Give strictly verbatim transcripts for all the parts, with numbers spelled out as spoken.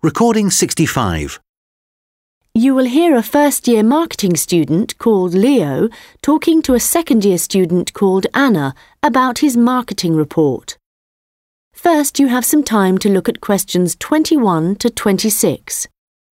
Recording sixty-five. You will hear a first-year marketing student called Leo talking to a second-year student called Anna about his marketing report. First, you have some time to look at questions twenty-one to twenty-six.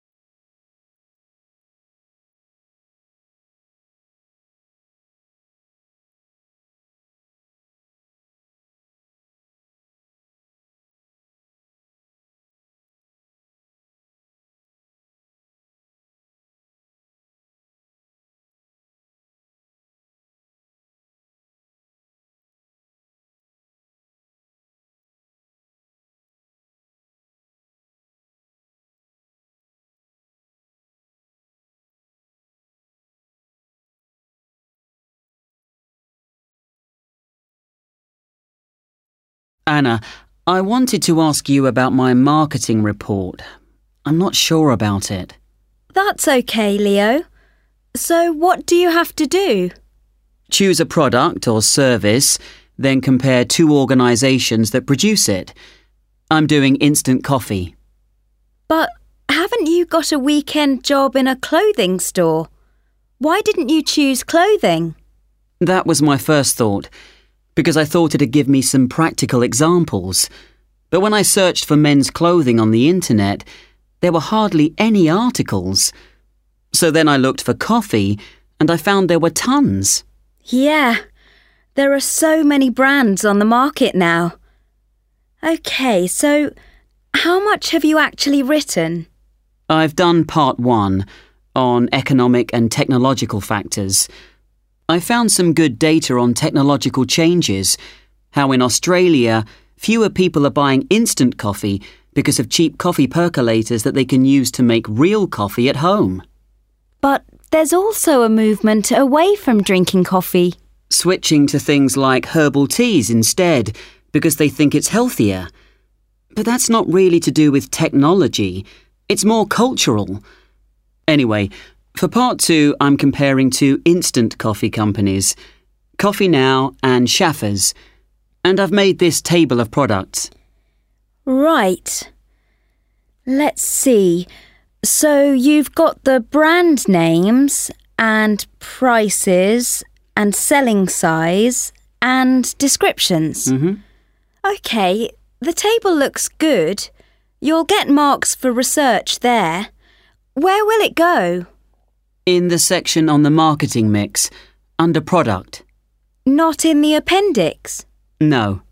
Anna, I wanted to ask you about my marketing report. I'm not sure about it. That's okay, Leo. So what do you have to do? Choose a product or service, then compare two organisations that produce it. I'm doing instant coffee. But haven't you got a weekend job in a clothing store? Why didn't you choose clothing? That was my first thought, because I thought it'd give me some practical examples. But when I searched for men's clothing on the internet, there were hardly any articles. So then I looked for coffee, and I found there were tons. Yeah, there are so many brands on the market now. OK, so how much have you actually written? I've done part one, on economic and technological factors. I found some good data on technological changes, how in Australia, fewer people are buying instant coffee because of cheap coffee percolators that they can use to make real coffee at home. But there's also a movement away from drinking coffee. Switching to things like herbal teas instead, because they think it's healthier. But that's not really to do with technology. It's more cultural. Anyway, for part two, I'm comparing two instant coffee companies, Coffee Now and Shaffer's, and I've made this table of products. Right. Let's see. So you've got the brand names and prices and selling size and descriptions. Mm-hmm. OK, the table looks good. You'll get marks for research there. Where will it go? In the section on the marketing mix, under product. Not in the appendix? No.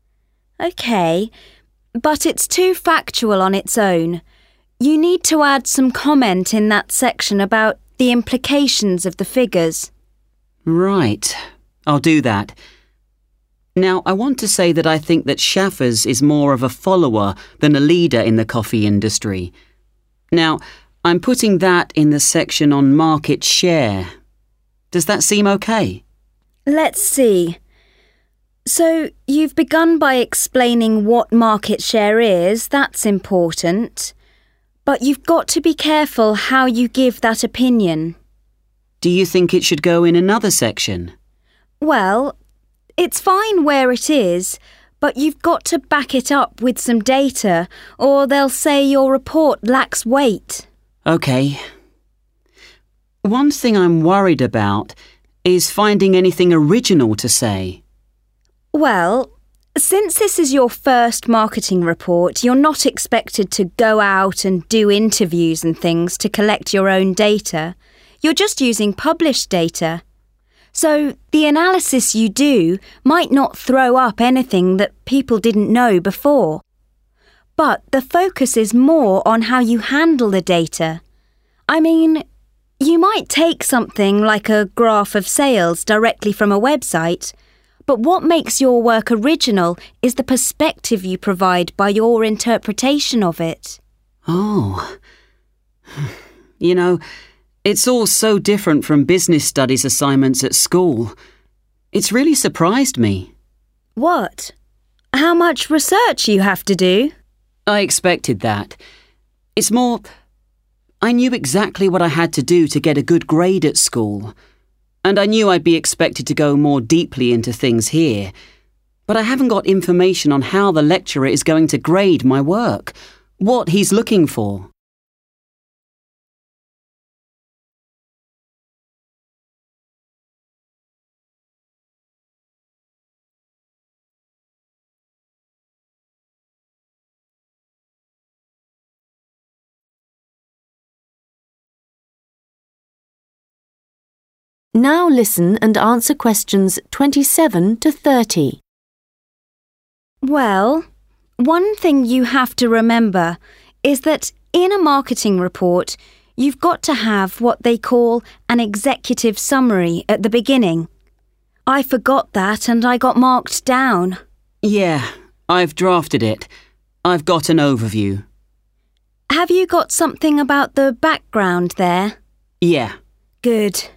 OK, but it's too factual on its own. You need to add some comment in that section about the implications of the figures. Right, I'll do that. Now, I want to say that I think that Shaffer's is more of a follower than a leader in the coffee industry. Now, I'm putting that in the section on market share. Does that seem okay? Let's see. So, you've begun by explaining what market share is, that's important. But you've got to be careful how you give that opinion. Do you think it should go in another section? Well, it's fine where it is, but you've got to back it up with some data, or they'll say your report lacks weight. OK. One thing I'm worried about is finding anything original to say. Well, since this is your first marketing report, you're not expected to go out and do interviews and things to collect your own data. You're just using published data. So the analysis you do might not throw up anything that people didn't know before. But the focus is more on how you handle the data. I mean, you might take something like a graph of sales directly from a website, but what makes your work original is the perspective you provide by your interpretation of it. Oh. You know, it's all so different from business studies assignments at school. It's really surprised me. What? How much research you have to do? I expected that. It's more, I knew exactly what I had to do to get a good grade at school. And I knew I'd be expected to go more deeply into things here. But I haven't got information on how the lecturer is going to grade my work, what he's looking for. Now listen and answer questions twenty-seven to thirty. Well, one thing you have to remember is that in a marketing report, you've got to have what they call an executive summary at the beginning. I forgot that and I got marked down. Yeah, I've drafted it. I've got an overview. Have you got something about the background there? Yeah. Good.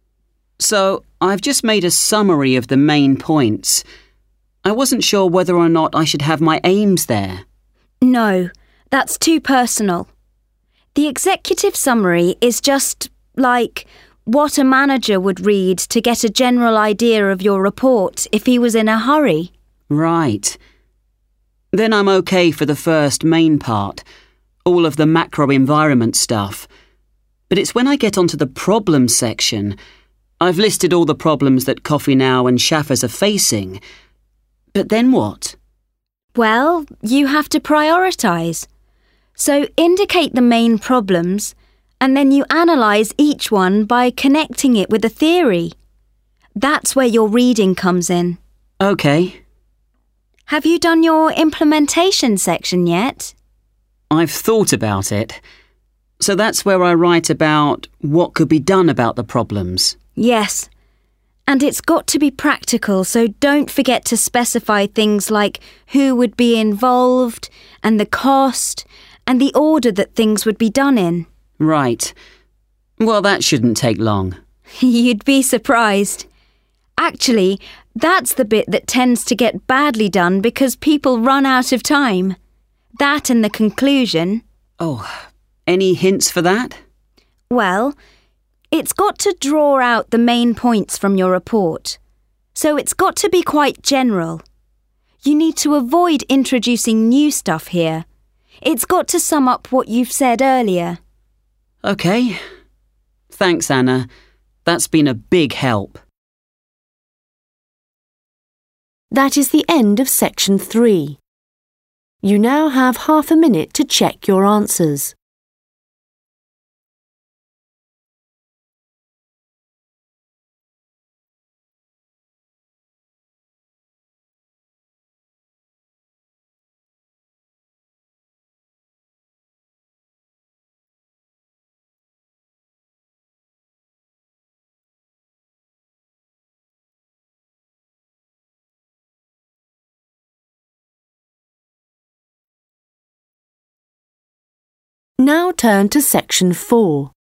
So, I've just made a summary of the main points. I wasn't sure whether or not I should have my aims there. No, that's too personal. The executive summary is just like what a manager would read to get a general idea of your report if he was in a hurry. Right. Then I'm okay for the first main part, all of the macro environment stuff. But it's when I get onto the problem section, I've listed all the problems that Coffee Now and Shaffer's are facing. But then what? Well, you have to prioritise. So indicate the main problems, and then you analyse each one by connecting it with a theory. That's where your reading comes in. OK. Have you done your implementation section yet? I've thought about it. So that's where I write about what could be done about the problems. Yes. And it's got to be practical, so don't forget to specify things like who would be involved, and the cost, and the order that things would be done in. Right. Well, that shouldn't take long. You'd be surprised. Actually, that's the bit that tends to get badly done because people run out of time. That and the conclusion. Oh, any hints for that? Well, it's got to draw out the main points from your report. So it's got to be quite general. You need to avoid introducing new stuff here. It's got to sum up what you've said earlier. OK. Thanks, Anna. That's been a big help. That is the end of section three. You now have half a minute to check your answers. Now turn to section four.